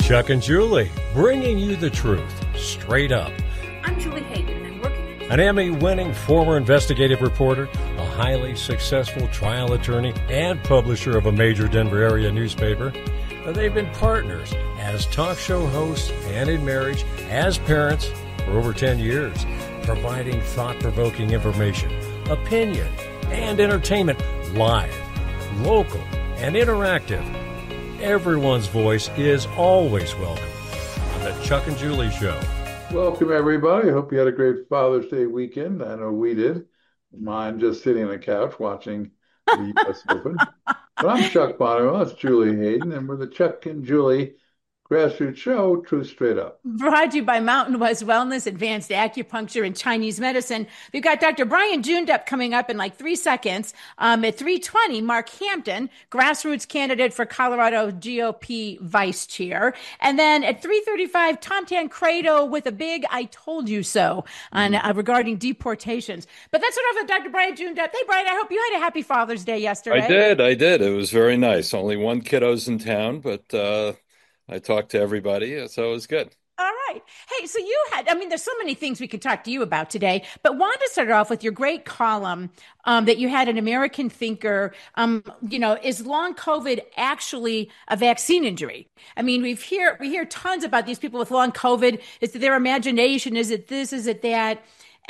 Chuck and Julie, bringing you the truth, straight up. I'm Julie Hayden, and working An Emmy-winning former investigative reporter, a highly successful trial attorney, and publisher of a major Denver area newspaper. They've been partners as talk show hosts and in marriage, as parents for over 10 years, providing thought-provoking information, opinion, and entertainment live, local, and interactive. Everyone's voice is always welcome on the Chuck and Julie Show. Welcome, everybody. I hope you had a great Father's Day weekend. I know we did. Mine just sitting on the couch watching the U.S. Open. But I'm Chuck Bonneville. That's Julie Hayden, and we're the Chuck and Julie Grassroots Show, Truth Straight Up. brought to you by Mountain West Wellness, Advanced Acupuncture, and Chinese Medicine. We've got Dr. Brian Joondalup coming up in like 3 seconds. At 3:20, Mark Hampton, grassroots candidate for Colorado GOP vice chair. And then at 3:35, Tom Tancredo with a big "I told you so" on regarding deportations. But let's start off with Dr. Brian Joondalup. Hey, Brian, I hope you had a happy Father's Day yesterday. I did. It was very nice. Only one kiddo's in town, but I talked to everybody, so it was good. All right. Hey, so there's so many things we could talk to you about today, but wanted to start off with your great column that you had in American Thinker. Is long COVID actually a vaccine injury? I mean, we hear tons about these people with long COVID. Is it their imagination? Is it this? Is it that?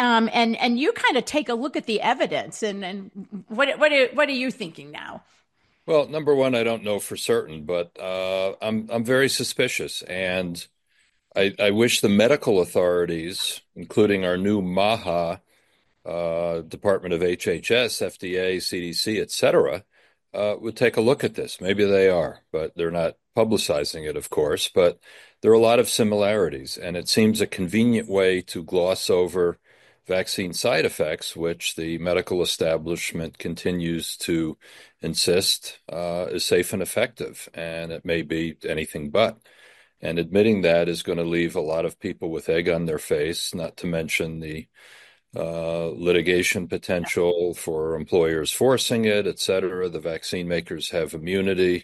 And you kind of take a look at the evidence, and what are you thinking now? Well, number one, I don't know for certain, but I'm very suspicious, and I wish the medical authorities, including our new MAHA, Department of HHS, FDA, CDC, et cetera, would take a look at this. Maybe they are, but they're not publicizing it, of course. But there are a lot of similarities, and it seems a convenient way to gloss over vaccine side effects, which the medical establishment continues to insist is safe and effective, and it may be anything but. And admitting that is going to leave a lot of people with egg on their face, not to mention the litigation potential for employers forcing it, et cetera. The vaccine makers have immunity.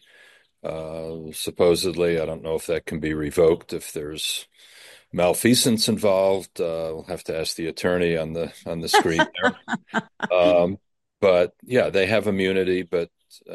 Supposedly, I don't know if that can be revoked if there's malfeasance involved. We'll have to ask the attorney on the screen there. But yeah, they have immunity, but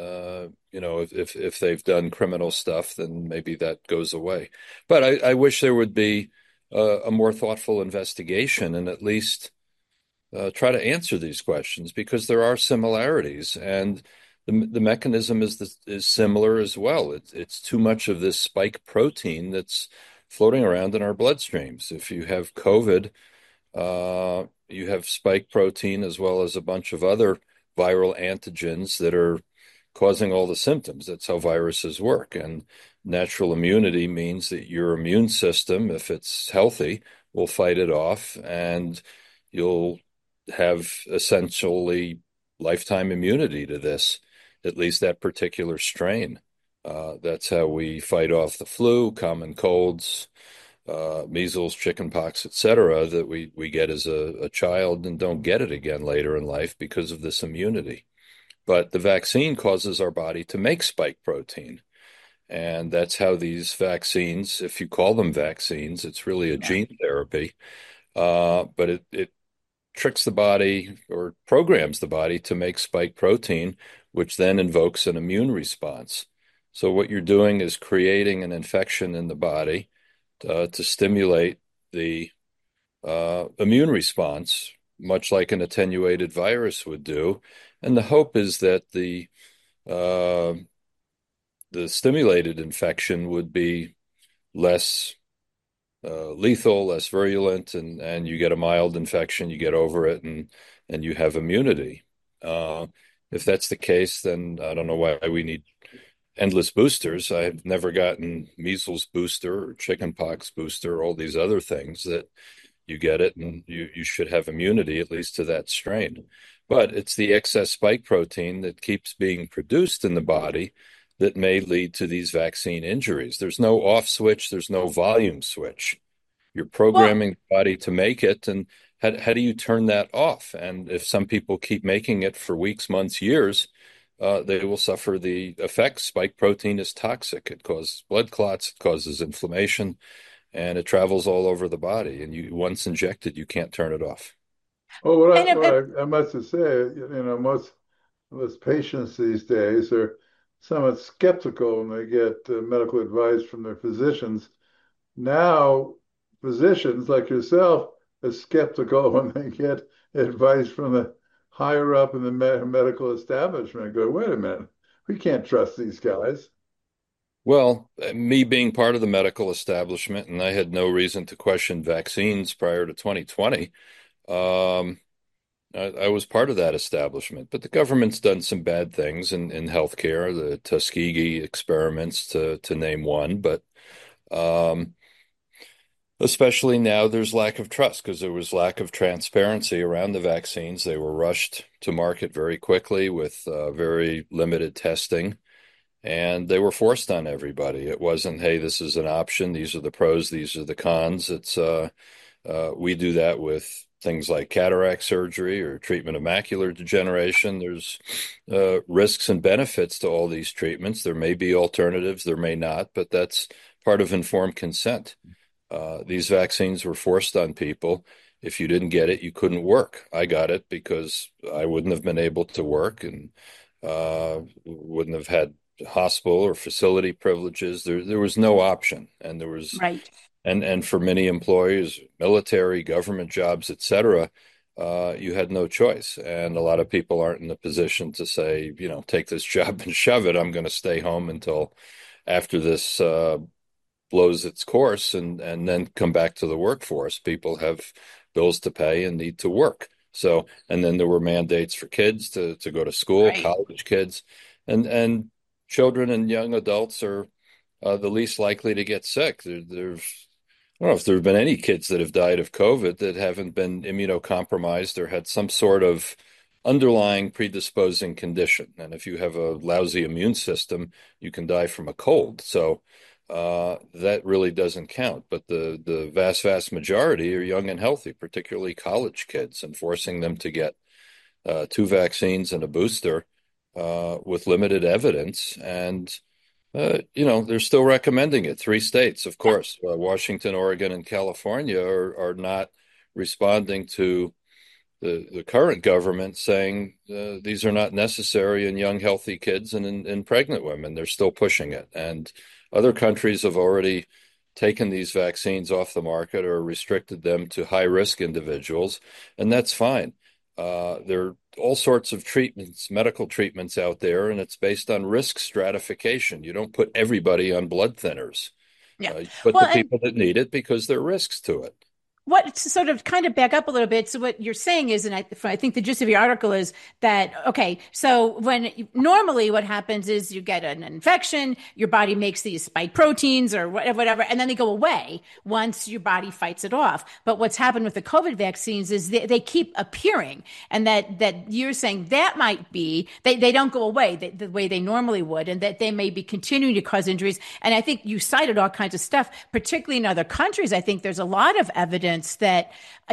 if they've done criminal stuff, then maybe that goes away. But I wish there would be a more thoughtful investigation and at least try to answer these questions, because there are similarities, and the mechanism is similar as well. It's too much of this spike protein that's floating around in our bloodstreams. If you have COVID, you have spike protein as well as a bunch of other viral antigens that are causing all the symptoms. That's how viruses work. And natural immunity means that your immune system, if it's healthy, will fight it off, and you'll have essentially lifetime immunity to this, at least that particular strain. That's how we fight off the flu, common colds, measles, chickenpox, et cetera, that we get as a child and don't get it again later in life because of this immunity. But the vaccine causes our body to make spike protein. And that's how these vaccines, if you call them vaccines, it's really a gene therapy. But it tricks the body or programs the body to make spike protein, which then invokes an immune response. So what you're doing is creating an infection in the body to stimulate the immune response, much like an attenuated virus would do. And the hope is that the stimulated infection would be less lethal, less virulent, and you get a mild infection, you get over it, and you have immunity. If that's the case, then I don't know why we need endless boosters. I've never gotten measles booster or chickenpox booster, all these other things that you get it, and you should have immunity, at least to that strain. But it's the excess spike protein that keeps being produced in the body that may lead to these vaccine injuries. There's no off switch. There's no volume switch. You're programming the body to make it, and how do you turn that off? And if some people keep making it for weeks, months, years, they will suffer the effects. Spike protein is toxic. It causes blood clots, it causes inflammation, and it travels all over the body. And once injected, you can't turn it off. Well, And I must say, most of us patients these days are somewhat skeptical when they get medical advice from their physicians. Now, physicians like yourself are skeptical when they get advice from the higher up in the medical establishment. Go, wait a minute, we can't trust these guys. Well, me being part of the medical establishment, and I had no reason to question vaccines prior to 2020. Um, I was part of that establishment, but the government's done some bad things in healthcare, the Tuskegee experiments to name one. But um, especially now, there's lack of trust because there was lack of transparency around the vaccines. They were rushed to market very quickly with very limited testing, and they were forced on everybody. It wasn't, hey, this is an option. These are the pros. These are the cons. We do that with things like cataract surgery or treatment of macular degeneration. There's risks and benefits to all these treatments. There may be alternatives, there may not, but that's part of informed consent. These vaccines were forced on people. If you didn't get it, you couldn't work. I got it because I wouldn't have been able to work and wouldn't have had hospital or facility privileges. There was no option, and there was right. and for many employees, military, government jobs, etc., you had no choice. And a lot of people aren't in the position to say, take this job and shove it. I'm going to stay home until after this blows its course and then come back to the workforce. People have bills to pay and need to work. So, and then there were mandates for kids to go to school, Right. college kids, and children and young adults are the least likely to get sick. I don't know if there have been any kids that have died of COVID that haven't been immunocompromised or had some sort of underlying predisposing condition. And if you have a lousy immune system, you can die from a cold. So that really doesn't count. But the vast majority are young and healthy, particularly college kids, and forcing them to get two vaccines and a booster with limited evidence. And they're still recommending it. Three states, of course, Washington, Oregon, and California are not responding to the current government saying these are not necessary in young, healthy kids and in pregnant women. They're still pushing it. And other countries have already taken these vaccines off the market or restricted them to high-risk individuals, and that's fine. There are all sorts of treatments, medical treatments out there, and it's based on risk stratification. You don't put everybody on blood thinners. Yeah. You put Well, the people that need it because there are risks to it. what to sort of kind of back up a little bit. So what you're saying is, and I think the gist of your article is that, okay, so normally what happens is you get an infection, your body makes these spike proteins or whatever, and then they go away once your body fights it off. But what's happened with the COVID vaccines is they keep appearing, and that you're saying that might be, they don't go away the way they normally would, and that they may be continuing to cause injuries. And I think you cited all kinds of stuff, particularly in other countries. I think there's a lot of evidence that,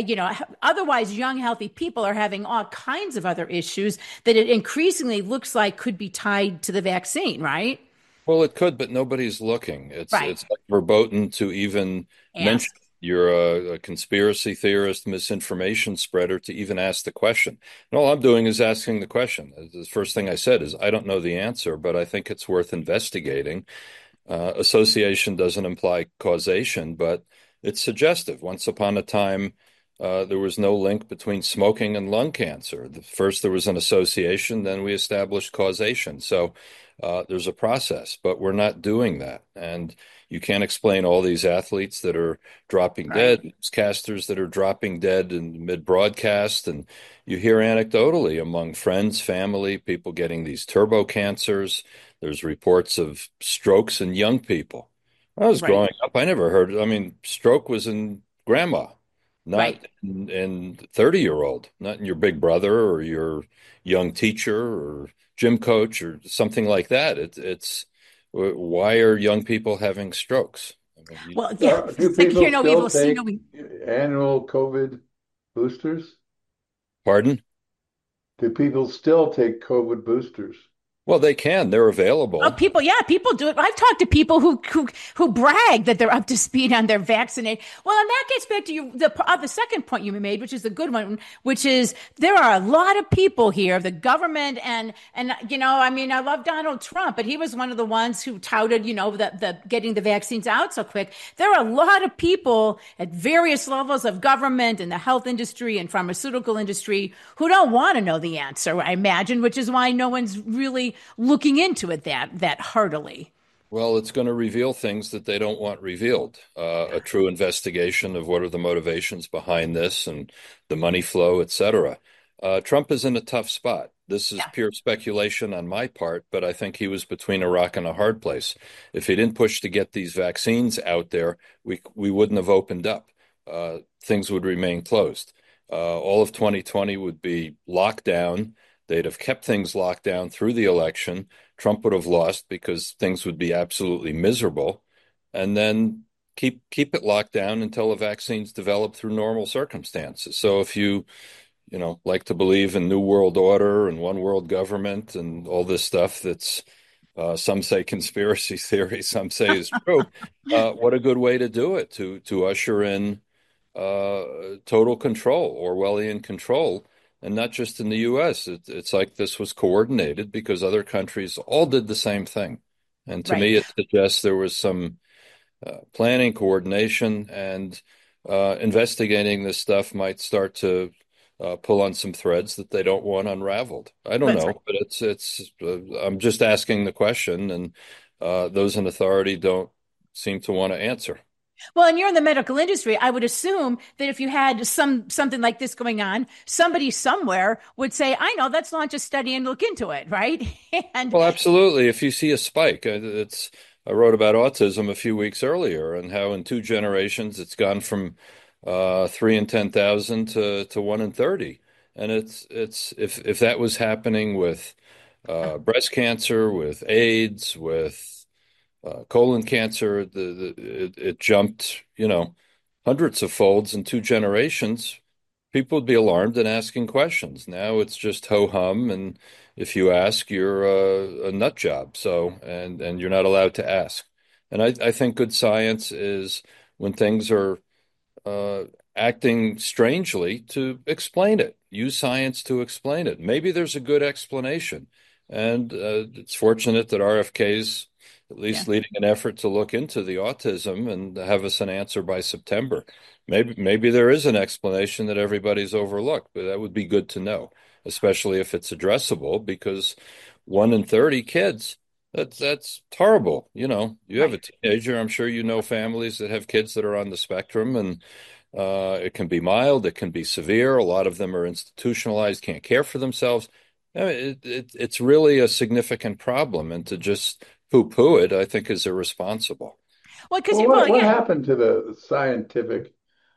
otherwise young, healthy people are having all kinds of other issues that it increasingly looks like could be tied to the vaccine, right? Well, it could, but nobody's looking. Right. It's like verboten to even mention Ask. you're a conspiracy theorist, misinformation spreader to even ask the question. And all I'm doing is asking the question. The first thing I said is I don't know the answer, but I think it's worth investigating. Association doesn't imply causation, but it's suggestive. Once upon a time, there was no link between smoking and lung cancer. First, there was an association, then we established causation. So there's a process, but we're not doing that. And you can't explain all these athletes that are dropping Right. dead, casters that are dropping dead in mid-broadcast. And you hear anecdotally among friends, family, people getting these turbo cancers. There's reports of strokes in young people. When I was Right. growing up, I never heard, I mean, stroke was in grandma, not Right. in 30-year-old, not in your big brother or your young teacher or gym coach or something like that. It's why are young people having strokes? I mean, Well, yeah, Do it's like hear people no still evil, see take no evil. annual COVID boosters? pardon? Do people still take COVID boosters? Well, they can. They're Oh, available. people, yeah, people do it. I've talked to people who brag that they're up to speed on their vaccinate. Well, and that gets back to the second point you made, which is a good one, which is there are a lot of people here, the government and I mean, I love Donald Trump, but he was one of the ones who touted, the getting the vaccines out so quick. There are a lot of people at various levels of government and the health industry and pharmaceutical industry who don't want to know the answer, I imagine, which is why no one's really looking into it that heartily. Well, it's going to reveal things that they don't want revealed. A true investigation of what are the motivations behind this and the money flow, et cetera. Trump is in a tough spot. This is Yeah, pure speculation on my part, but I think he was between a rock and a hard place. If he didn't push to get these vaccines out there, we wouldn't have opened up. Things would remain closed. All of 2020 would be locked down. They'd have kept things locked down through the election. Trump would have lost because things would be absolutely miserable, and then keep it locked down until the vaccines develop through normal circumstances. So if you like to believe in New World Order and one world government and all this stuff that's some say conspiracy theory, some say is true. What a good way to do it, to usher in total control, Orwellian control, and not just in the U.S. It's like this was coordinated because other countries all did the same thing. And to right. me, it suggests there was some planning, coordination, and investigating this stuff might start to pull on some threads that they don't want unraveled. I don't That's right. know, but I'm just asking the question, and those in authority don't seem to want to answer. Well, and you're in the medical industry. I would assume that if you had something like this going on, somebody somewhere would say, "I know, let's launch a study and look into it," right? And Well, absolutely. If you see a spike, I wrote about autism a few weeks earlier and how in 2 generations it's gone from 3 in 10,000 to 1 in 30. And it's if that was happening with breast cancer, with AIDS, with colon cancer, it jumped, hundreds of folds in 2 generations. People would be alarmed and asking questions. Now it's just ho hum, and if you ask, you're a nut job. So, and you're not allowed to ask. And I think good science is when things are uh, acting strangely to explain it. Use science to explain it. Maybe there's a good explanation. And it's fortunate that RFK's at yeah. least leading an effort to look into the autism and have us an answer by September. Maybe there is an explanation that everybody's overlooked, but that would be good to know, especially if it's addressable, because 1 in 30 kids, that's horrible. You have a Right. teenager. I'm sure you know families that have kids that are on the spectrum, and it can be mild, it can be severe. A lot of them are institutionalized, can't care for themselves. I mean, it's really a significant problem, and to just poo-poo it, I think, is irresponsible. Well, because Well, you, what well, what yeah, happened to the scientific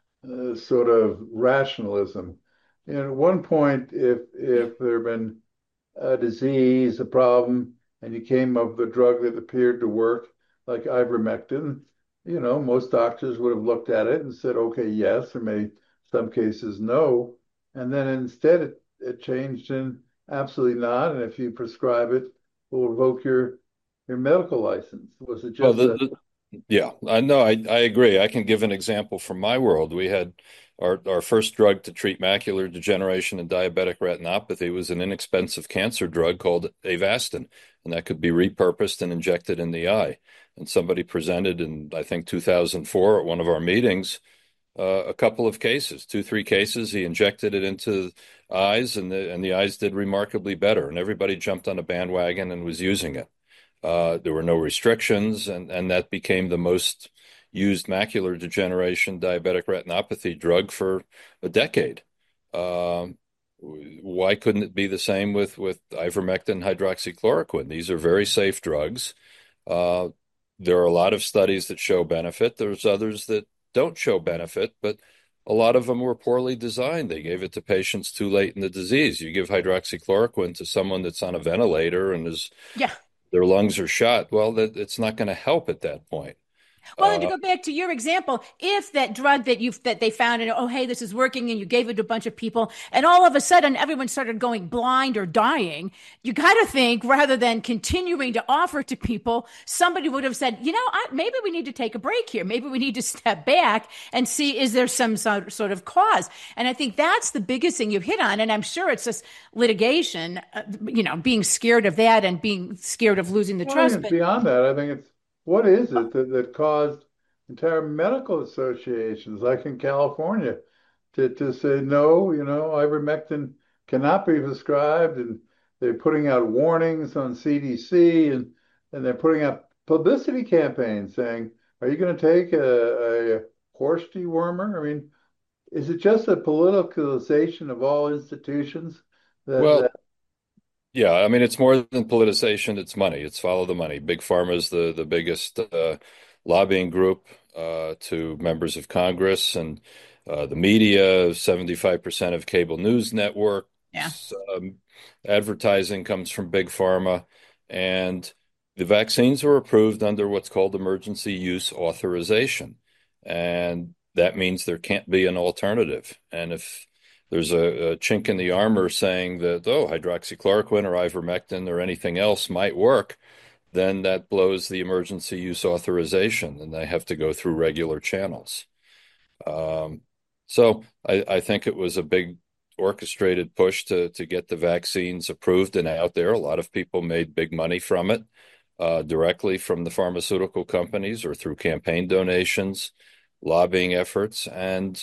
sort of rationalism? At one point, if there had been a disease, a problem, and you came up with a drug that appeared to work, like ivermectin, most doctors would have looked at it and said, okay, yes, or maybe some cases no. And then instead it changed in absolutely not. And if you prescribe it, we'll revoke your medical license. Was it Well, just a yeah, I know. I agree. I can give an example from my world. We had our first drug to treat macular degeneration and diabetic retinopathy was an inexpensive cancer drug called Avastin, and that could be repurposed and injected in the eye. And somebody presented in, I think, 2004 at one of our meetings, a couple of cases, 3 cases. He injected it into eyes, and the eyes did remarkably better, and everybody jumped on a bandwagon and was using it. There were no restrictions, and that became the most used macular degeneration diabetic retinopathy drug for a decade. Um, why couldn't it be the same with ivermectin, hydroxychloroquine? These are very safe drugs. Uh, there are a lot of studies that show benefit. There's others that don't show benefit, but a lot of them were poorly designed. They gave it to patients too late in the disease. You give hydroxychloroquine to someone that's on a ventilator and is yeah. their lungs are shot. Well, it's not going to help at that point. Well, and to go back to your example, if that drug that they found and oh hey, this is working, and you gave it to a bunch of people, and all of a sudden everyone started going blind or dying, you got to think rather than continuing to offer to people, somebody would have said, maybe we need to take a break here. Maybe we need to step back and see is there some sort of cause. And I think that's the biggest thing you've hit on. And I'm sure it's just litigation, being scared of that and being scared of losing the Well, trust. it's beyond that. I think it's what is it that caused entire medical associations, like in California, to say no, ivermectin cannot be prescribed, and they're putting out warnings on CDC, and they're putting out publicity campaigns saying, "Are you going to take a horse dewormer?" I mean, is it just a politicalization of all institutions that Well, yeah, I mean, it's more than politicization. It's money. It's follow the money. Big Pharma is the biggest lobbying group to members of Congress and the media. 75% of cable news Yeah. networks. Advertising comes from Big Pharma, and the vaccines were approved under what's called emergency use authorization, and that means there can't be an alternative. And if there's a chink in the armor saying that, oh, hydroxychloroquine or ivermectin or anything else might work, then that blows the emergency use authorization and they have to go through regular channels. Um, so I think it was a big orchestrated push to get the vaccines approved and out there. A lot of people made big money from it, directly from the pharmaceutical companies or through campaign donations, lobbying efforts, and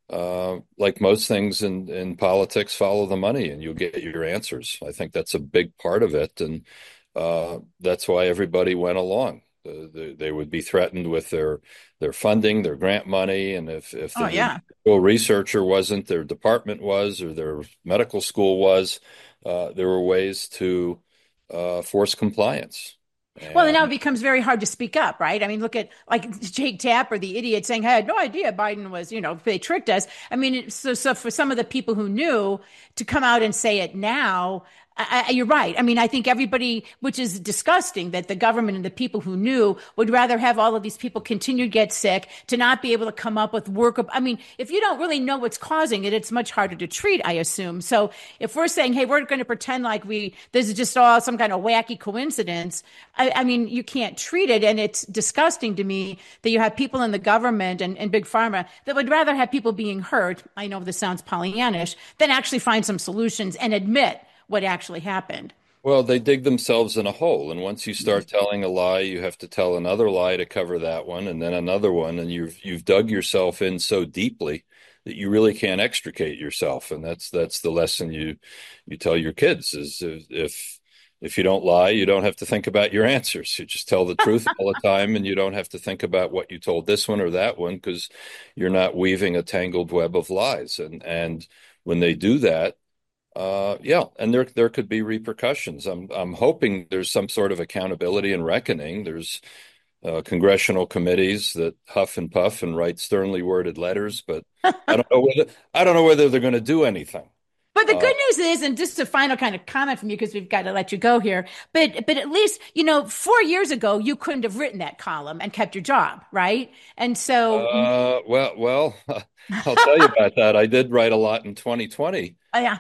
like most things in politics, follow the money and you'll get your answers. I think that's a big part of it. And that's why everybody went along. They would be threatened with their funding, their grant money. And if Oh, the yeah. individual researcher wasn't, their department was, or their medical school was, there were ways to force compliance. Well, and now it And becomes very hard to speak up, right? I mean, look at like Jake Tapper, the idiot, saying, "I had no idea Biden was, they tricked us." I mean, so for some of the people who knew to come out and say it now, you're right. I mean, I think everybody, which is disgusting, that the government and the people who knew would rather have all of these people continue to get sick, to not be able to come up with work. I mean, if you don't really know what's causing it, it's much harder to treat, I assume. So if we're saying, "Hey, we're going to pretend like this is just all some kind of wacky coincidence," I mean, you can't treat it. And it's disgusting to me that you have people in the government and big pharma that would rather have people being hurt. I know this sounds Pollyannish, than actually find some solutions and admit what actually happened. well, they dig themselves in a hole. And once you start telling a lie, you have to tell another lie to cover that one, and then another one, and you've dug yourself in so deeply that you really can't extricate yourself. And that's the lesson you tell your kids is if you don't lie, you don't have to think about your answers. You just tell the truth all the time, and you don't have to think about what you told this one or that one because you're not weaving a tangled web of lies. And when they do that, yeah, and there could be repercussions. I'm hoping there's some sort of accountability and reckoning. There's congressional committees that huff and puff and write sternly worded letters, but I don't know whether they're going to do anything. But the Uh, good news is, and just a final kind of comment from you, because we've got to let you go here. But at least 4 years ago you couldn't have written that column and kept your job, right? And so, well, I'll tell you about that. I did write a lot in 2020. yeah.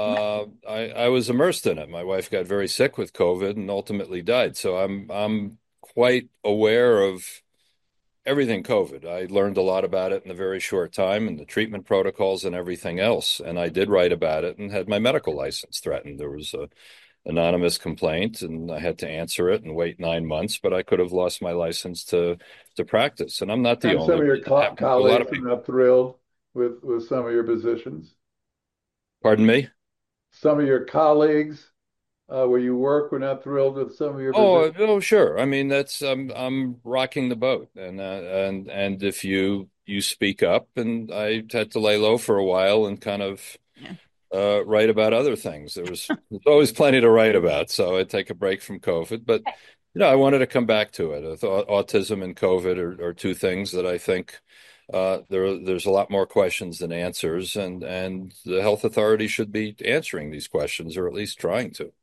I was immersed in it. My wife got very sick with COVID and ultimately died. So I'm quite aware of everything COVID. I learned a lot about it in a very short time and the treatment protocols and everything else. And I did write about it and had my medical license threatened. There was a anonymous complaint and I had to answer it and wait 9 months, but I could have lost my license to practice. And I'm not the and some only of your one. It happened to a lot colleagues of are people. not thrilled with some of your positions? Pardon me? Some of your colleagues where you work were not thrilled with some of your Oh, positions? oh, sure. I mean, that's I'm rocking the boat, and if you speak up, and I had to lay low for a while and kind of Yeah. write about other things. There's always plenty to write about, so I'd take a break from COVID. But I wanted to come back to it. I thought autism and COVID are two things that I think there's a lot more questions than answers, and the health authority should be answering these questions or at least trying to.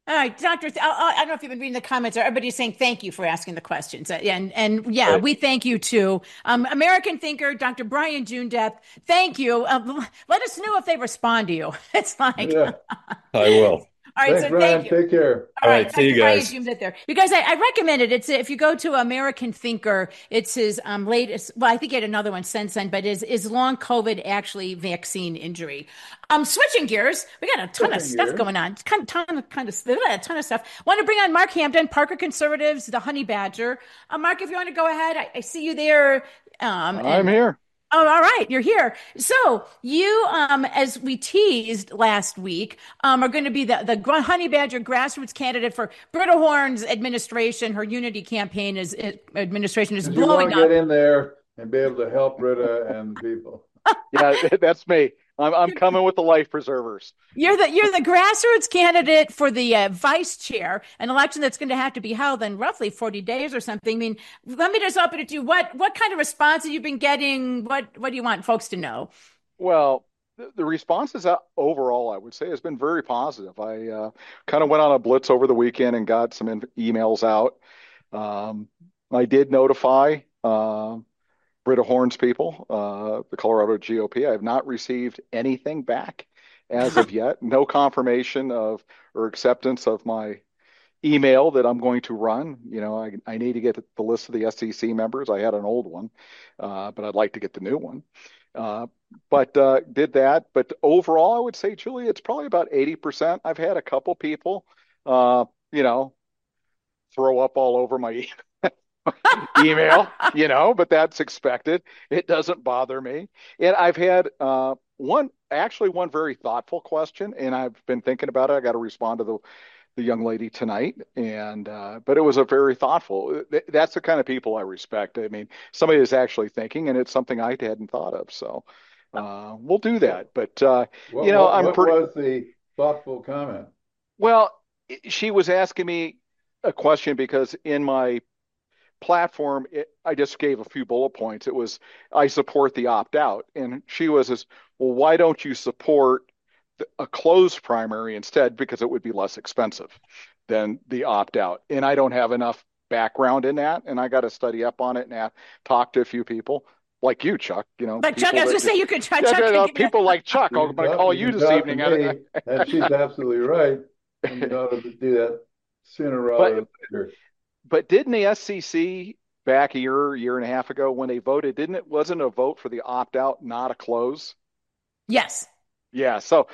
All right, Doctor. I don't know if you've been reading the comments. Everybody's saying thank you for asking the questions, and yeah, Right. we thank you too. American thinker, Dr. Brian Junedep. Thank you. Let us know if they respond to you. It's like, Yeah. I will. all right. Thanks, So thank Brian. you. Take care. All All right, right. See you Dr. Brian guys. zoomed it there. You guys, I recommend it. It's if you go to American Thinker, it's his latest. Well, I think he had another one since then, but is long COVID actually vaccine injury? Switching gears, we got a ton of Switching stuff gears. going on. We got a ton of stuff. Want to bring on Mark Hampton, Parker Conservatives, the Honey Badger. Mark, if you want to go ahead, I see you there. I'm here. Oh, all right, you're here. So you, as we teased last week, are going to be the Honey Badger grassroots candidate for Britta Horn's administration. Her unity campaign administration is You want blowing to up. get in there and be able to help Britta and people. Yeah, that's me. I'm coming with the life preservers. You're the grassroots candidate for the vice chair, an election that's going to have to be held in roughly 40 days or something. I mean, let me just open it to you. What kind of response have you been getting? What do you want folks to know? Well, the responses overall, I would say, has been very positive. I kind of went on a blitz over the weekend and got some emails out. I did notify Britta Horn's people, the Colorado GOP. I have not received anything back as of yet. No confirmation of or acceptance of my email that I'm going to run. I need to get the list of the SEC members. I had an old one, but I'd like to get the new one. But did that. But overall, I would say, Julie, it's probably about 80%. I've had a couple people, throw up all over my email, but that's expected. It doesn't bother me. And I've had one very thoughtful question, and I've been thinking about it. I got to respond to the young lady tonight, and but it was a very thoughtful. That's the kind of people I respect. I mean, somebody is actually thinking, and it's something I hadn't thought of. So we'll do that. But What was the thoughtful comment? Well, she was asking me a question because in my platform, I just gave a few bullet points. It was, I support the opt-out. And she was, well, why don't you support a closed primary instead? Because it would be less expensive than the opt-out. And I don't have enough background in that. And I got to study up on it and talk to a few people like you, Chuck. Like Chuck, I was going to say you could try. Chuck, people like Chuck. I'm going to call you this evening. And she's absolutely right. And you ought to do that sooner rather than later. But didn't the SEC back a year and a half ago when they voted, wasn't a vote for the opt-out, not a close? Yes. Yeah. So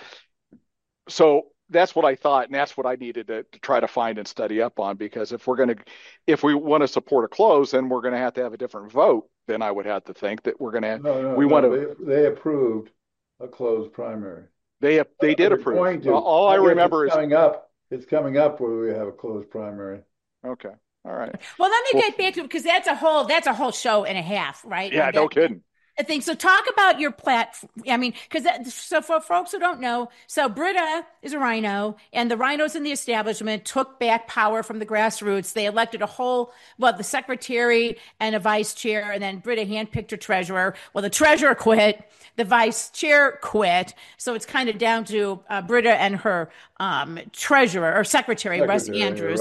that's what I thought, and that's what I needed to try to find and study up on, because if we want to support a close, then we're going to have a different vote. Then I would have to think that we're going to. They approved a closed primary. They did approve. All I remember is it's coming up where we have a closed primary. Okay. All right. Well, let me get back to it, because that's a whole show and a half, right? Yeah, no kidding. I think so. Talk about your platform. I mean, so for folks who don't know, so Britta is a rhino, and the rhinos in the establishment took back power from the grassroots. They elected the secretary and a vice chair, and then Britta handpicked her treasurer. Well, the treasurer quit, the vice chair quit, so it's kind of down to Britta and her treasurer or secretary, Russ Andrews.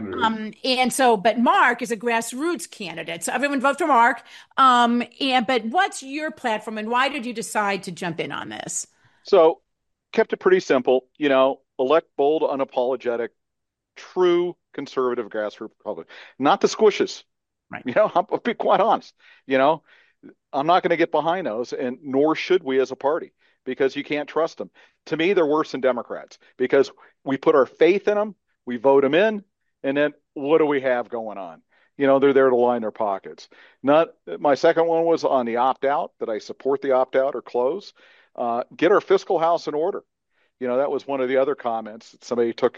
But Mark is a grassroots candidate, so everyone vote for Mark. But what's your platform, and why did you decide to jump in on this? So, kept it pretty simple. Elect bold, unapologetic, true conservative grassroots Republican, not the squishes. Right. I'll be quite honest. I'm not going to get behind those, and nor should we as a party, because you can't trust them. To me, they're worse than Democrats, because we put our faith in them, we vote them in, and then what do we have going on? They're there to line their pockets. My second one was on the opt-out, that I support the opt-out or close. Get our fiscal house in order. That was one of the other comments that somebody took,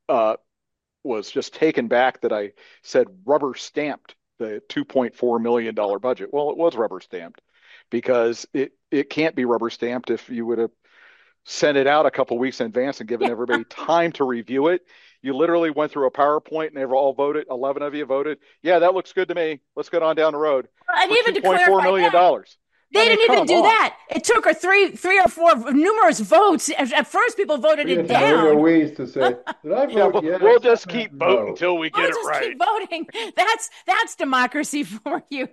was just taken back, that I said rubber stamped the $2.4 million budget. Well, it was rubber stamped, because it can't be rubber stamped if you would have sent it out a couple of weeks in advance and given everybody time to review it. You literally went through a PowerPoint and they were all voted. 11 of you voted. Yeah, that looks good to me. Let's get on down the road. And even to $2.4 million. They didn't even come do on. that. It took her three or four numerous votes. At first, people voted We it had Maria down. Weiss to say, did I Yeah, vote we'll yes? just I meant keep voting no. until we get We'll it just right. keep voting. That's democracy for you.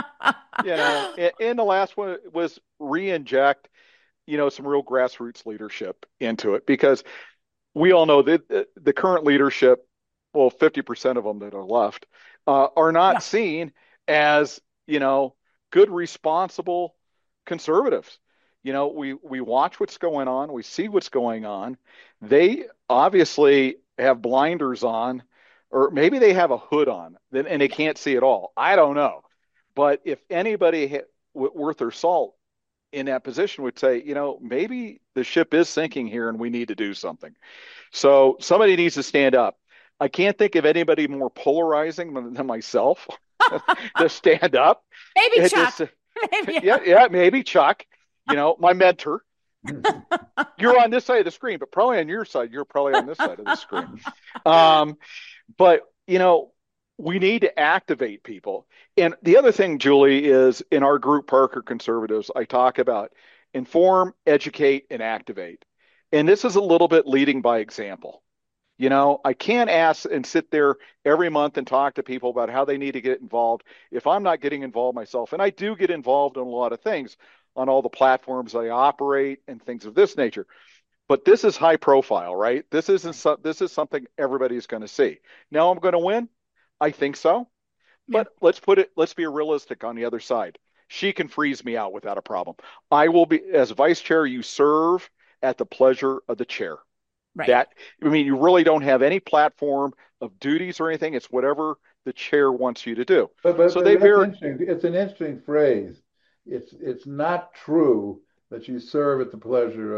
And the last one was re-inject, some real grassroots leadership into it because we all know that the current leadership, well, 50% of them that are left, are not Yeah, seen as, good, responsible conservatives. We watch what's going on, we see what's going on. They obviously have blinders on, or maybe they have a hood on, and they yeah. can't see it all. I don't know. But if anybody worth their salt in that position would say, maybe the ship is sinking here and we need to do something. So somebody needs to stand up. I can't think of anybody more polarizing than myself to stand up. Maybe It Chuck. just, Maybe. yeah, maybe Chuck, my mentor. You're on this side of the screen, but probably on your side, you're probably on this side of the screen. Um, but we need to activate people. And the other thing, Julie, is in our group, Parker Conservatives, I talk about inform, educate, and activate. And this is a little bit leading by example. I can't ask and sit there every month and talk to people about how they need to get involved if I'm not getting involved myself. And I do get involved in a lot of things on all the platforms I operate and things of this nature. But this is high profile, right? This is something everybody's going to see. Now I'm going to win. I think so. Yeah. But let's be realistic on the other side. She can freeze me out without a problem. I will be, as vice chair, you serve at the pleasure of the chair. Right. You really don't have any platform of duties or anything. It's whatever the chair wants you to do. So But they that's very interesting. It's an interesting phrase. It's not true that you serve at the pleasure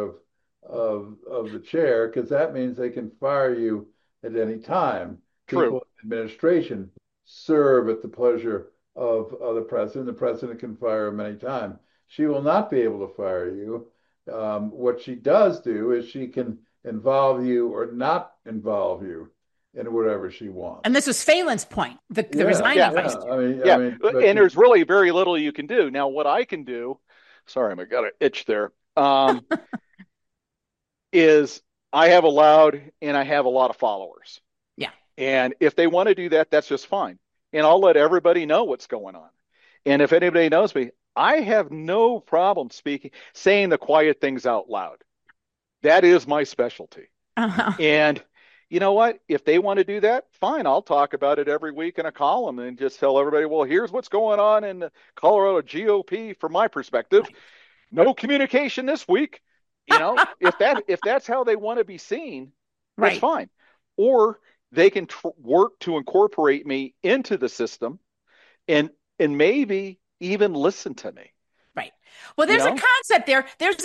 of the chair, because that means they can fire you at any time. true. People in administration serve at the pleasure of the president. The president can fire them anytime. She will not be able to fire you. What she does do is she can involve you or not involve you in whatever she And wants. this was Phelan's point, the Yeah, resigning Yeah, vice yeah. chair. I yeah. mean, but And there's really very little you can do. Now, what I can do, sorry, I got an itch there, is I have allowed and I have a lot of followers. Yeah. And if they want to do that, that's just fine. And I'll let everybody know what's going on. And if anybody knows me, I have no problem saying the quiet things out loud. That is my specialty. Uh-huh. And you know what? If they want to do that, fine. I'll talk about it every week in a column and just tell everybody, well, here's what's going on in the Colorado GOP from my perspective. Right. No communication this week. If that's how they want to be seen, that's Right. fine. Or they can work to incorporate me into the system and maybe even listen to me. Right. Well, You there's a know? concept there.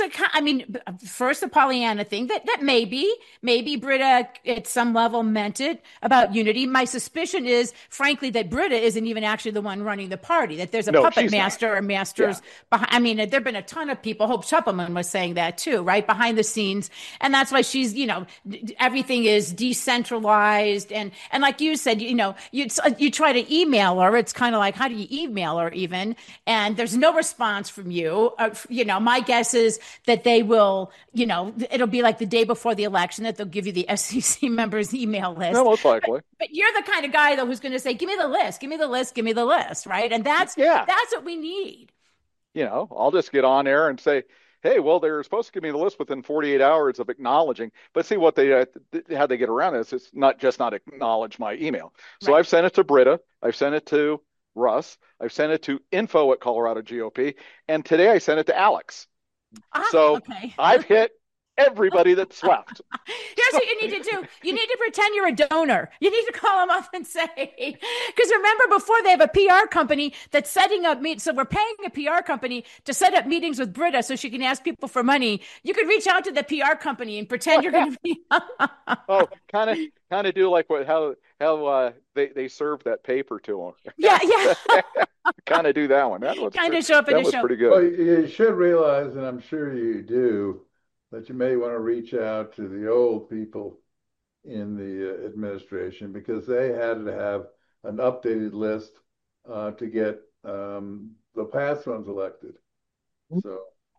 First the Pollyanna thing that maybe Britta at some level meant it about unity. My suspicion is, frankly, that Britta isn't even actually the one running the party, that there's a No, puppet she's not. master or Yeah. masters behind. There've been a ton of people. Hope Suppleman was saying that too, right? Behind the scenes. And that's why she's, everything is decentralized. And like you said, you try to email her. It's kind of like, how do you email her even? And there's no response from you. My guess is that they will, it'll be like the day before the election that they'll give you the SEC members email list. No, most likely. But you're the kind of guy though who's going to say, "Give me the list, give me the list, give me the list," right? And that's Yeah. what we need. I'll just get on there and say, hey, well, they're supposed to give me the list within 48 hours of acknowledging. But see what how they get around this. It's not acknowledge my email. So Right. I've sent it to Britta. I've sent it to Russ. I've sent it to info at Colorado GOP. And today I sent it to Alex. So Okay. I've hit everybody that's left. Here's what you need to do. You need to pretend you're a donor. You need to call them up and say, because remember before they have a PR company that's setting up meetings. So we're paying a PR company to set up meetings with Britta so she can ask people for money. You could reach out to the PR company and pretend you're going to be. Oh, kind of do like how they serve that paper to them. Yeah. Kind of do that one. Kind of show up at That a was show. pretty well, good. you should realize, and I'm sure you do, that you may want to reach out to the old people in the administration, because they had to have an updated list to get the past ones elected. So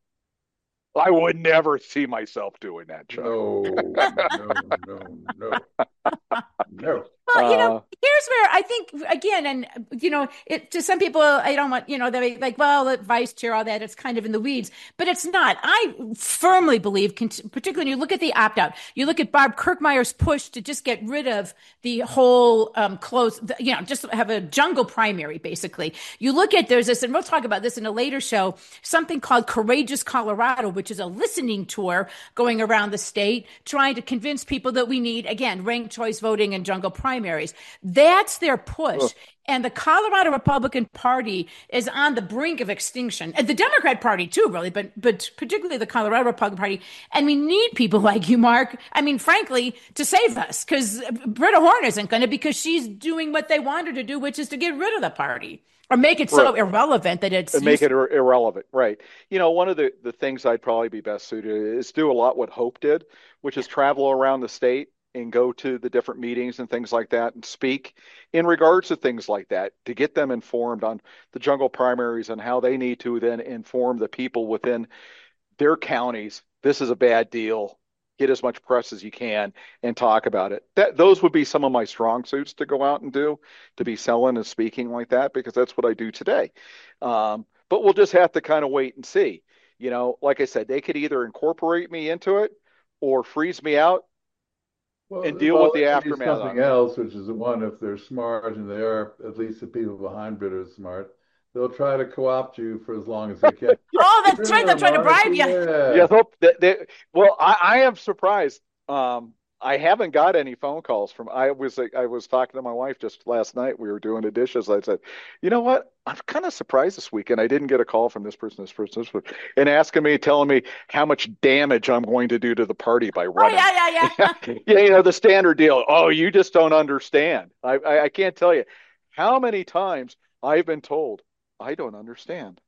I would never see myself doing that, Chuck. no, no, no, no, no. Well, Uh, here's where I think again, and to some people, I don't want, they're like, well, the vice chair, all that, it's kind of in the weeds, but it's not. I firmly believe, particularly when you look at the opt out, you look at Bob Kirkmeyer's push to just get rid of the whole just have a jungle primary, basically. You look at there's this, and we'll talk about this in a later show, something called Courageous Colorado, which is a listening tour going around the state, trying to convince people that we need, again, ranked choice voting and jungle primaries. That's their push. And the Colorado Republican Party is on the brink of extinction. And the Democrat Party too, really, but particularly the Colorado Republican Party. And we need people like you, Mark. I mean, frankly, to save us, because Britta Horn isn't going to, because she's doing what they want her to do, which is to get rid of the party or make it so irrelevant that it's make it irrelevant, right? One of the things I'd probably be best suited is do a lot what Hope did, which is travel around the state and go to the different meetings and things like that and speak in regards to things like that to get them informed on the jungle primaries and how they need to then inform the people within their counties. This is a bad deal. Get as much press as you can and talk about it. Those would be some of my strong suits to go out and do, to be selling and speaking like that, because that's what I do today. But we'll just have to kind of wait and see. Like I said, they could either incorporate me into it or freeze me out and deal with the They do aftermath something on it. else, which is the one, if they're smart, and they are, at least the people behind Britta are smart, they'll try to co-opt you for as long as they can. oh, that's right. They'll Sure, try to Mark, bribe you. Yeah, yeah. hope that. Well, I am surprised. I haven't got any phone calls from. I was talking to my wife just last night. We were doing the dishes. I said, you know what? I'm kind of surprised this weekend. I didn't get a call from this person, this person, this person, and asking me, telling me how much damage I'm going to do to the party by Oh, running. yeah. Yeah, the standard deal. Oh, you just don't understand. I can't tell you how many times I've been told I don't understand.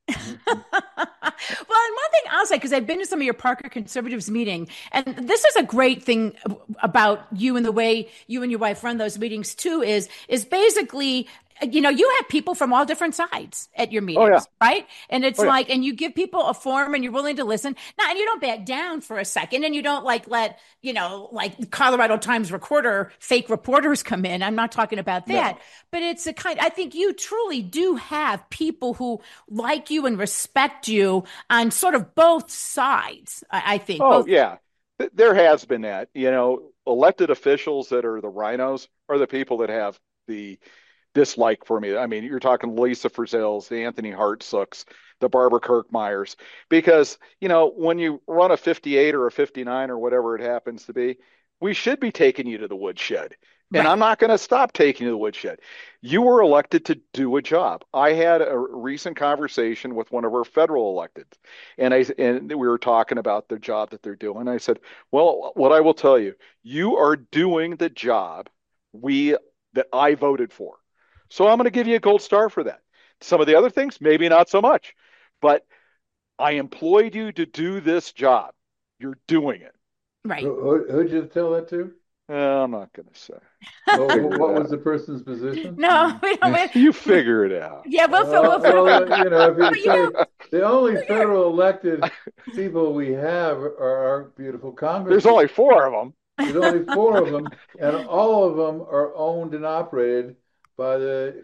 Well, and one thing I'll say, because I've been to some of your Parker Conservatives meeting, and this is a great thing about you and the way you and your wife run those meetings too, is basically, you have people from all different sides at your Oh yeah. meetings, right? And it's Oh yeah. like, and you give people a forum and you're willing to listen. Now, and you don't back down for a second, and you don't let, like Colorado Times recorder, fake reporters come in. I'm not talking about that, No. but I think you truly do have people who like you and respect you on sort of both sides. I think Oh both. yeah. There has been that. Elected officials that are the rhinos are the people that have the dislike for me. I mean, you're talking Lisa Frizelles, the Anthony Hartsooks, the Barbara Kirkmeyers, because, when you run a 58 or a 59 or whatever it happens to be, we should be taking you to the woodshed. And Right. I'm not going to stop taking you to the woodshed. You were elected to do a job. I had a recent conversation with one of our federal electeds, and we were talking about the job that they're doing. I said, well, what I will tell you, you are doing the job we that I voted for. So I'm going to give you a gold star for that. Some of the other things, maybe not so much, but I employed you to do this job. You're doing it. Right. Who'd you tell that to? I'm not going to say. Well, Figure it what was out. the person's position? No, we don't. You figure it out. Yeah, we'll If you but say the only federal elected people we have are our beautiful There's congresspeople. only four of them. There's only four of them, and all of them are owned and operated by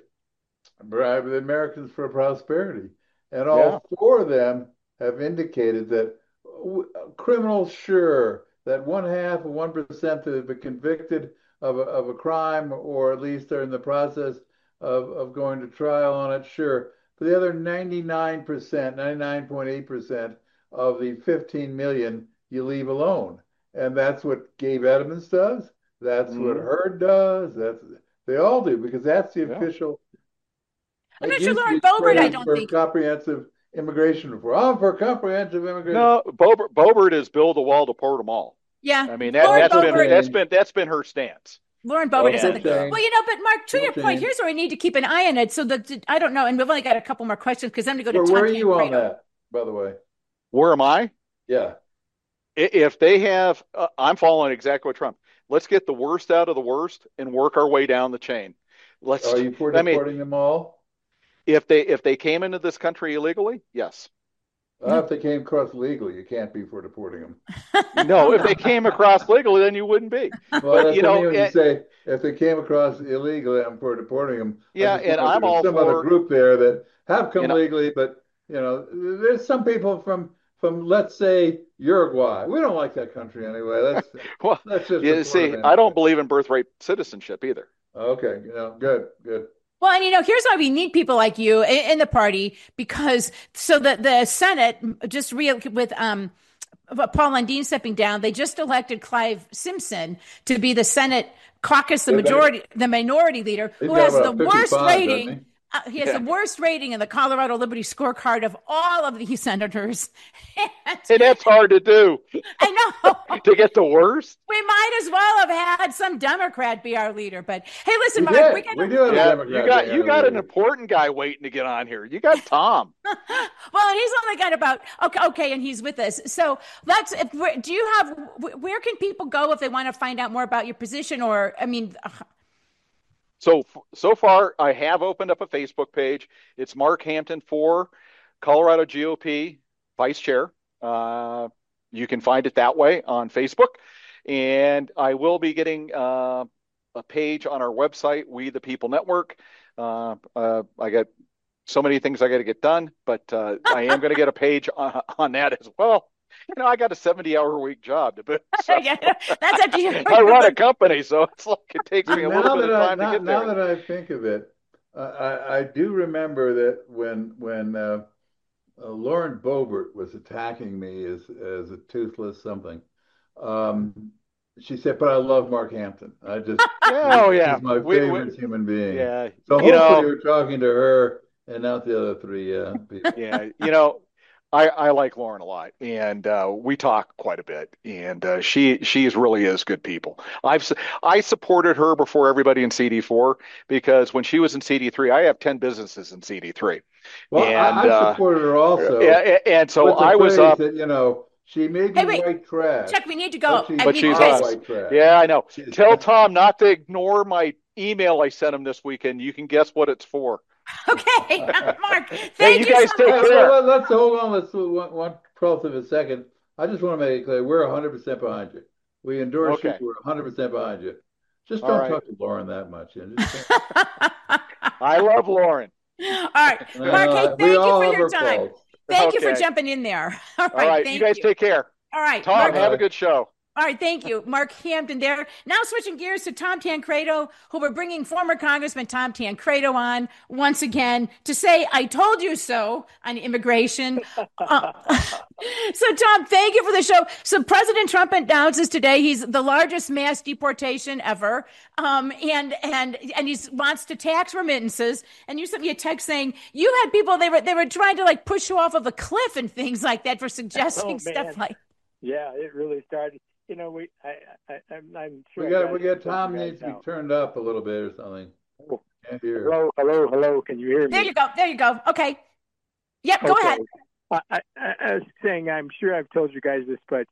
the Americans for Prosperity. And Yeah. all four of them have indicated that criminals, sure, that one half of 1% that have been convicted of a crime, or at least are in the process of going to trial on it, sure. But the other 99%, 99.8% of the 15 million you leave alone. And that's what Gabe Edmonds does. That's what Mhm. Hurd does. They all do, because that's the Yeah. official. I'm It not sure used to Lauren be Boebert, I phrase don't for think. comprehensive immigration reform. I'm for comprehensive immigration. No, Boebert is build a wall to port them all. Yeah. I mean Lauren that's Still been Boebert, change. her stance. Lauren Oh, Boebert is still something. And change. Well, but Mark, to Still your point, change. here's where we need to keep an eye on it. So that I don't know, and we've only got a couple more questions because I'm going to go to Where Tom are you on Tancredo. that, by the way? where am I? Yeah. If they have, I'm following exactly what Trump. Let's get the worst out of the worst and work our way down the chain. Are you for I mean, deporting them all? if they came into this country illegally, yes. If they came across legally, you can't be for deporting them. No, if they came across legally, then you wouldn't be. Well, But that's what I mean when you say if they came across illegally, I'm for deporting them. I yeah, just and wonder if I'm there's all some other for, group there that have come you know, legally, but there's some people from let's say Uruguay. We don't like that country anyway. well, Let's just you deport see, them I don't anyway. believe in birthright citizenship either. Okay, good, good. Well, and here's why we need people like you in the party, because so that the Senate just with Paul Lundin stepping down, they just elected Clive Simpson to be the Senate caucus, the minority leader, He's who got has the about worst 55, doesn't he? rating. He has Yeah. the worst rating in the Colorado Liberty scorecard of all of these senators. And that's hard to do, I know. to get the worst. We might as well have had some Democrat be our leader. But hey, listen, We Mark, did. We do have a Yeah, Democrat. you got an important guy waiting to get on here. You got Tom. well, and he's only got about okay, and he's with us. So do you have? Where can people go if they want to find out more about your position? Or I mean, So far, I have opened up a Facebook page. It's Mark Hampton for Colorado GOP Vice Chair. You can find it that way on Facebook. And I will be getting a page on our website, We the People Network. I got so many things I got to get done, but I am going to get a page on that as well. I got a 70-hour-week job to boot. So yeah, that's up to you. I run a company, so it's like it takes me a little bit of time to get there. Now that I think of it, I do remember that when Lauren Boebert was attacking me as a toothless something, she said, "But I love Mark Hampton. He's my favorite human being." Yeah, So hopefully you're talking to her and not the other three people. Yeah, I like Lauren a lot, and we talk quite a bit, and she really is good people. I supported her before everybody in CD4 because when she was in CD3, I have 10 businesses in CD3. Well, and, I supported her also. And so I was up. That, she may be white trash. Chuck, we need to go. But she's white trash. Yeah, I know. Tell Tom not to ignore my email I sent him this weekend. You can guess what it's for. Okay, Mark. Thank you guys take care. Let's hold on. Let's do 1/12 of a second. I just want to make it clear we're 100% behind you. We endorse you. We're 100% behind you. Just don't talk to Lauren that much. I love Lauren. All right, Mark. Hey, thank you for your time. Thank you for jumping in there. All right, you guys take care. All right, Tom, have a good show. All right, thank you. Mark Hampton there. Now switching gears to Tom Tancredo, who we're bringing former Congressman Tom Tancredo on once again to say, I told you so on immigration. So Tom, thank you for the show. So President Trump announces today he's the largest mass deportation ever. And he wants to tax remittances. And you sent me a text saying you had people, they were trying to like push you off of a cliff and things like that for suggesting stuff like. Yeah, it really started. I'm sure we got Tom needs to be turned up a little bit or something. Oh. Can't hear. Hello. Can you hear me? There you go. Okay. Yep. Go ahead. I was saying, I'm sure I've told you guys this, but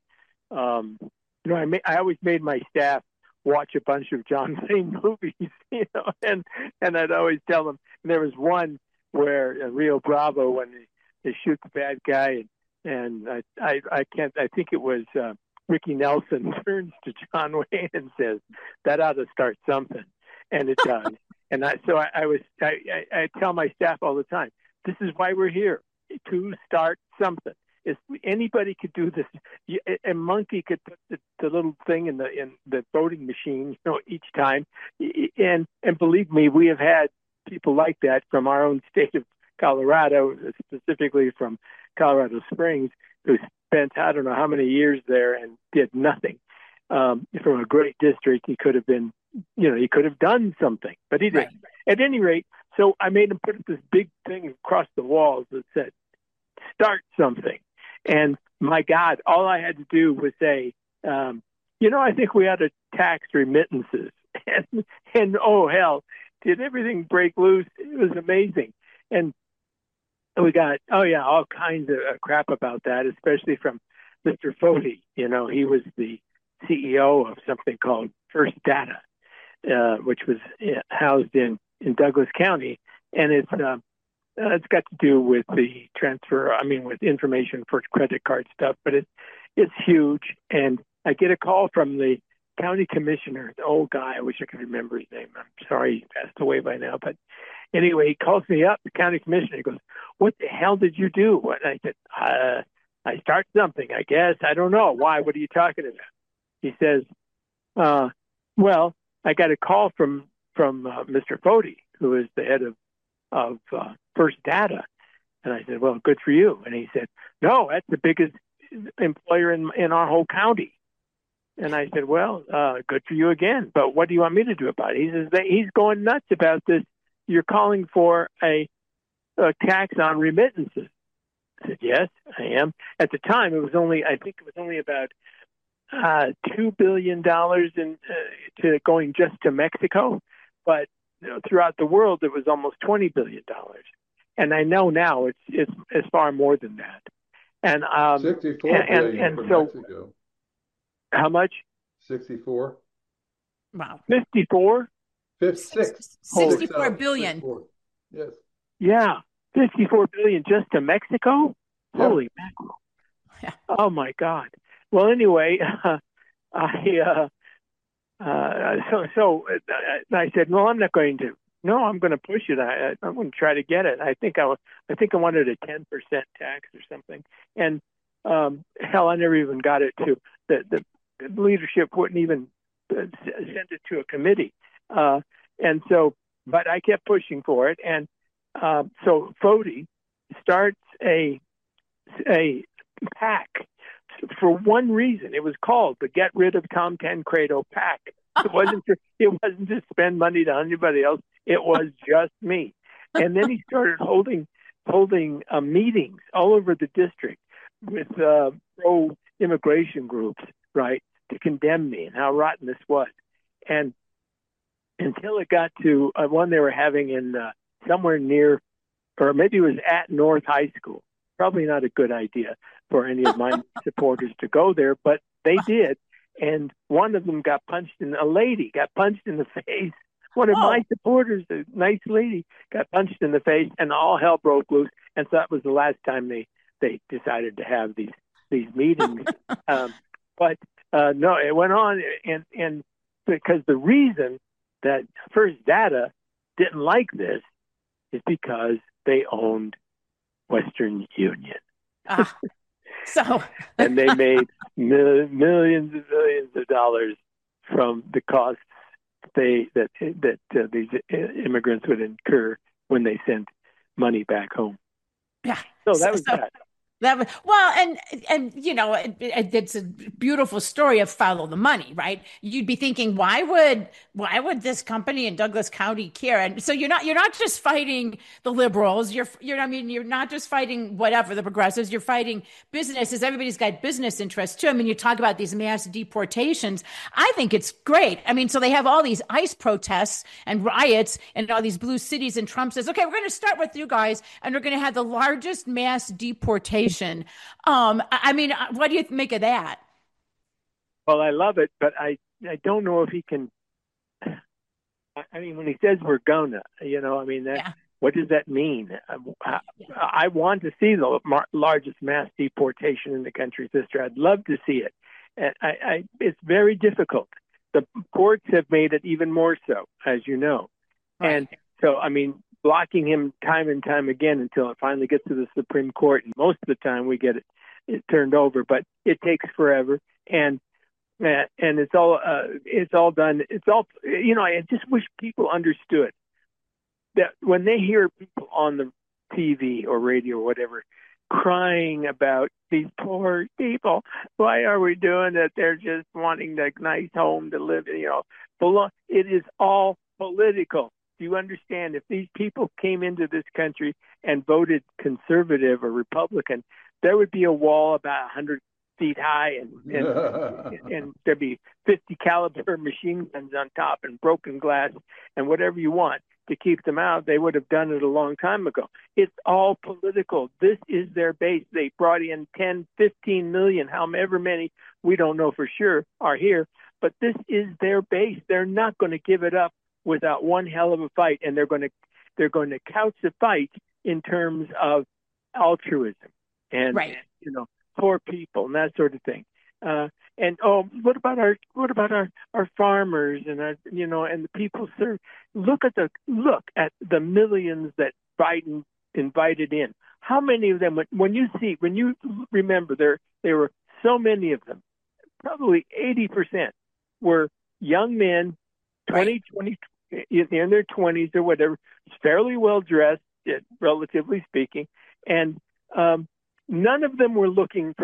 I always made my staff watch a bunch of John Wayne movies, and I'd always tell them. And there was one where Rio Bravo, when they shoot the bad guy, and I think it was. Ricky Nelson turns to John Wayne and says, "That ought to start something," and it does. And I tell my staff all the time, this is why we're here, to start something. If anybody could do this, a monkey could put the little thing in the voting machine, each time. And believe me, we have had people like that from our own state of Colorado, specifically from Colorado Springs, who spent I don't know how many years there and did nothing. From a great district, he could have been, he could have done something, but he didn't. Right. At any rate, so I made him put up this big thing across the walls that said, "Start something." And my God, all I had to do was say, I think we ought to tax remittances. And oh hell, did everything break loose? It was amazing. And we got, all kinds of crap about that, especially from Mr. Foti. He was the CEO of something called First Data, which was housed in Douglas County. And it's it's got to do with the transfer. I mean, with information for credit card stuff, but it's huge. And I get a call from the county commissioner, the old guy. I wish I could remember his name. I'm sorry he passed away by now. But anyway, he calls me up, the county commissioner. He goes, "What the hell did you do?" And I said, I start something, I guess. I don't know. Why? What are you talking about? He says, well, I got a call from Mr. Foti, who is the head of First Data. And I said, well, good for you. And he said, no, that's the biggest employer in our whole county. And I said, well, good for you again. But what do you want me to do about it? He says that he's going nuts about this. You're calling for a tax on remittances. I said, yes, I am. At the time, I think it was only about $2 billion to going just to Mexico. But throughout the world, it was almost $20 billion. And I know now it's far more than that. And 64 billion for Mexico. How much? 64. Wow. 54? 64 billion. 64. Yes. Yeah. 54 billion just to Mexico? Yep. Holy mackerel. Yeah. Oh my God. Well, anyway, I said, well, I'm not going to. No, I'm going to push it. I'm going to try to get it. I think I wanted a 10% tax or something. And hell, I never even got it to the leadership wouldn't even send it to a committee. And so, but I kept pushing for it. And so Foti starts a PAC for one reason. It was called the Get Rid of Tom Tancredo PAC. It wasn't to spend money to anybody else. It was just me. And then he started holding meetings all over the district with pro-immigration groups, right, to condemn me and how rotten this was. And until it got to one they were having in somewhere near, or maybe it was at North High School. Probably not a good idea for any of my supporters to go there, but they did. And one of them got punched in the face. One of my supporters, a nice lady, got punched in the face, and all hell broke loose. And so that was the last time they decided to have these meetings. But no, it went on, and because the reason that First Data didn't like this is because they owned Western Union. So and they made millions and billions of dollars from the costs that these immigrants would incur when they sent money back home. Yeah. So that was that. And you know, it's a beautiful story of follow the money, right? You'd be thinking, why would this company in Douglas County care? And so you're not just fighting the liberals. You're not just fighting whatever the progressives. You're fighting businesses. Everybody's got business interests too. I mean, you talk about these mass deportations. I think it's great. I mean, so they have all these ICE protests and riots and all these blue cities, and Trump says, okay, we're going to start with you guys, and we're going to have the largest mass deportation. I mean, what do you make of that? Well, I love it, but I don't know if he can. I mean, when he says we're gonna, what does that mean? I want to see the largest mass deportation in the country's history. I'd love to see it. And it's very difficult. The courts have made it even more so, as you know. Right. And so, I mean, blocking him time and time again until it finally gets to the Supreme Court. And most of the time we get it turned over, but it takes forever. And it's all done. It's all, I just wish people understood that when they hear people on the TV or radio or whatever crying about these poor people, why are we doing it? They're just wanting a nice home to live in, it is all political. Do you understand? If these people came into this country and voted conservative or Republican, there would be a wall about 100 feet high, and there'd be 50 caliber machine guns on top and broken glass and whatever you want to keep them out. They would have done it a long time ago. It's all political. This is their base. They brought in 10, 15 million, however many, we don't know for sure, are here. But this is their base. They're not going to give it up without one hell of a fight, and they're going to couch the fight in terms of altruism and Right. poor people and that sort of thing. And what about our farmers and our and the people served? Look at the millions that Biden invited in. How many of them? When you remember, there were so many of them. Probably 80% were young men, 20 in their 20s or whatever, fairly well dressed, relatively speaking, and none of them were looking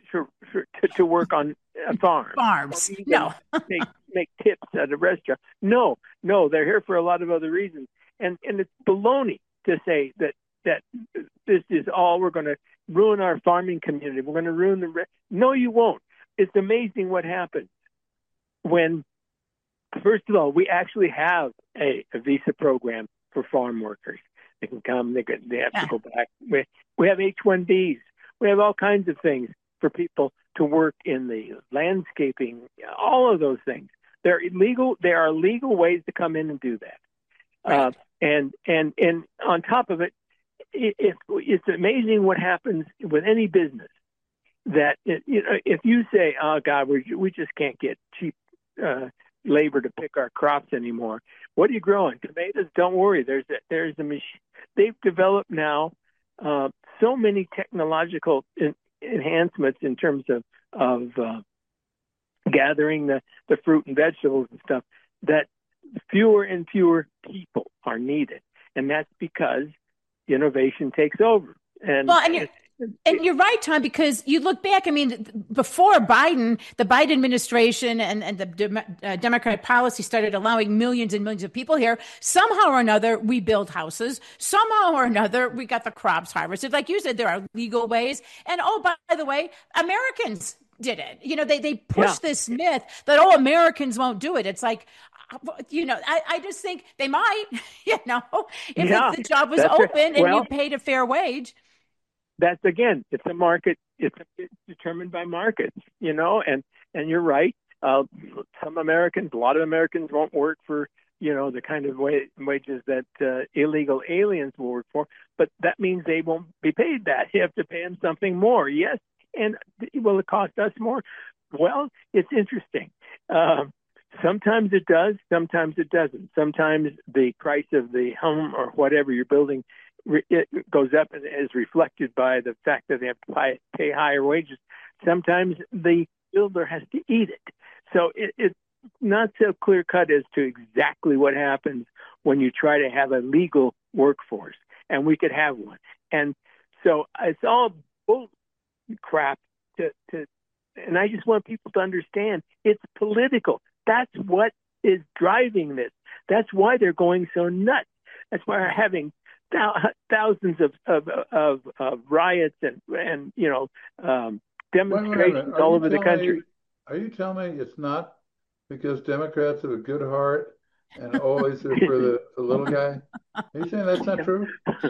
to work on farms. No. make tips at a restaurant. No, they're here for a lot of other reasons. And it's baloney to say that this is all, we're going to ruin our farming community. We're going to ruin no, you won't. It's amazing what happens when, first of all, we actually have a visa program for farm workers. They can come, they have to go back. We have H-1Bs. We have all kinds of things for people to work in the landscaping, all of those things. They're illegal. There are legal ways to come in and do that. Right. And on top of it, it's amazing what happens with any business. That if you say, "Oh God, we just can't get cheap labor to pick our crops anymore," what are you growing? Tomatoes? Don't worry. There's a machine. They've developed now so many technological enhancements in terms of gathering the fruit and vegetables and stuff, that fewer and fewer people are needed, and that's because innovation takes over. And you're right, Tom, because you look back, I mean, before Biden, the Biden administration and the Democratic policy started allowing millions and millions of people here. Somehow or another, we build houses. Somehow or another, we got the crops harvested. Like you said, there are legal ways. And by the way, Americans did it. They push this myth that, Americans won't do it. It's like, I just think they might, if the job was open and you paid a fair wage. That's, again, it's a market. It's determined by markets, and you're right. A lot of Americans won't work for, the kind of wages that illegal aliens will work for, but that means they won't be paid that. You have to pay them something more. Yes. And will it cost us more? Well, it's interesting. Sometimes it does. Sometimes it doesn't. Sometimes the price of the home or whatever you're building, it goes up and is reflected by the fact that they have to pay higher wages. Sometimes the builder has to eat it. So it's not so clear cut as to exactly what happens when you try to have a legal workforce, and we could have one. And so it's all bull crap and I just want people to understand it's political. That's what is driving this. That's why they're going so nuts. That's why we're having thousands of riots and demonstrations all over the country. Are you telling me it's not because Democrats have a good heart and always are for the little guy? Are you saying that's not true?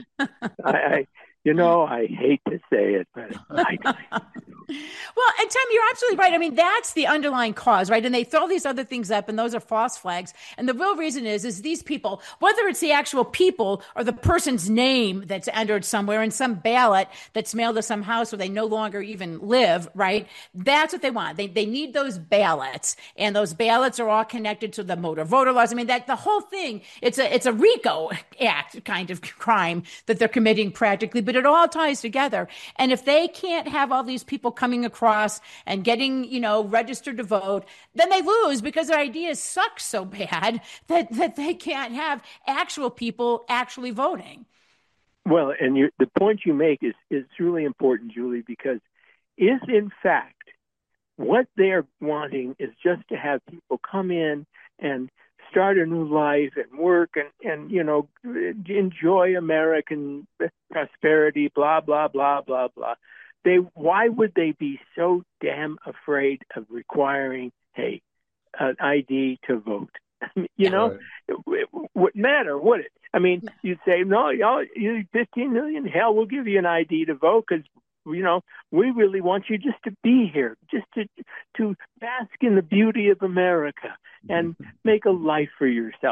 I hate to say it, but Well, and Tom, you're absolutely right. I mean, that's the underlying cause, right? And they throw these other things up, and those are false flags. And the real reason is these people, whether it's the actual people or the person's name that's entered somewhere in some ballot that's mailed to some house where they no longer even live, right? That's what they want. They need those ballots, and those ballots are all connected to the motor voter laws. I mean, that the whole thing, it's a RICO Act kind of crime that they're committing practically, but it all ties together. And if they can't have all these people coming across and getting, registered to vote, then they lose because their ideas suck so bad that they can't have actual people actually voting. Well, and the point you make is really important, Julie, because if in fact what they're wanting is just to have people come in and start a new life and work and enjoy American prosperity, blah, blah, blah, blah, blah. Why would they be so damn afraid of requiring, an ID to vote? It wouldn't matter, would it? I mean, you'd say, no, you 15 million, hell, we'll give you an ID to vote because, we really want you just to be here, just to bask in the beauty of America and make a life for yourself.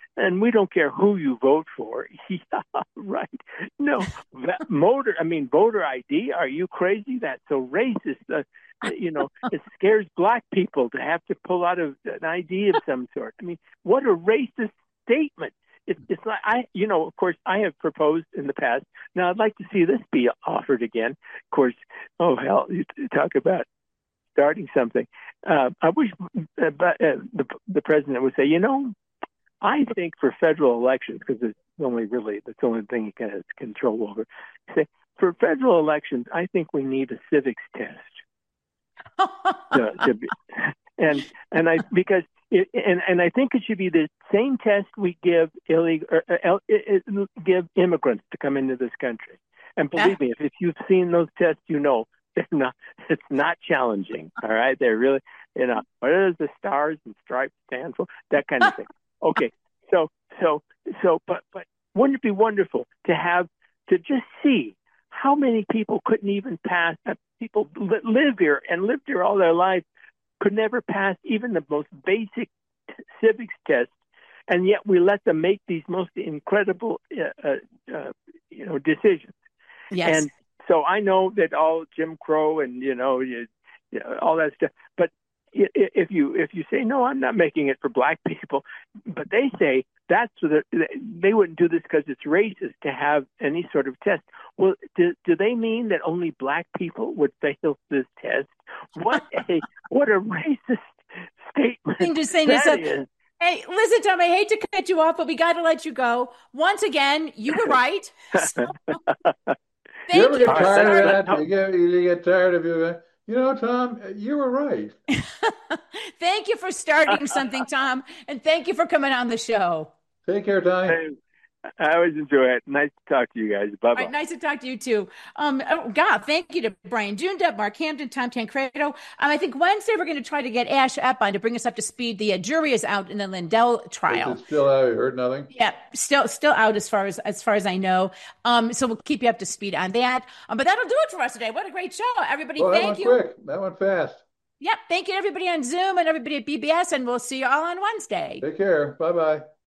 and we don't care who you vote for. Yeah, right. No, voter ID. Are you crazy? That's so racist. It scares black people to have to pull out an ID of some sort. I mean, what a racist statement. It's not, of course, I have proposed in the past. Now, I'd like to see this be offered again. Of course, oh, hell, you talk about starting something. I wish the president would say, I think for federal elections, because that's the only thing he has control over, say, for federal elections, I think we need a civics test. I think it should be the same test we give give immigrants to come into this country. And believe me, if you've seen those tests, it's not challenging. All right, they're really, what does the stars and stripes stand for? That kind of thing. Okay, but wouldn't it be wonderful to just see how many people couldn't even pass? People that live here and lived here all their lives could never pass even the most basic civics test, and yet we let them make these most incredible, decisions. Yes. And so I know that all Jim Crow and all that stuff, but if you say no, I'm not making it for black people, but they say they wouldn't do this because it's racist to have any sort of test. Well, do they mean that only black people would fail this test? What a racist statement thing to say that is. Hey, listen, Tom, I hate to cut you off, but we got to let you go. Once again, you were right. So, you ever get tired of that? You get tired of it. Tom, you were right. Thank you for starting something, Tom, and thank you for coming on the show. Take care, Tommy. I always enjoy it. Nice to talk to you guys. Bye-bye. Right, nice to talk to you, too. Thank you to Brian Junda, Mark Hampton, Tom Tancredo. I think Wednesday we're going to try to get Ash Epp on to bring us up to speed. The jury is out in the Lindell trial. Is it still out? You heard nothing? Yeah, still out as far as I know. So we'll keep you up to speed on that. But that'll do it for us today. What a great show. Everybody, thank you. That went quick. That went fast. Yep. Thank you to everybody on Zoom and everybody at BBS, and we'll see you all on Wednesday. Take care. Bye-bye.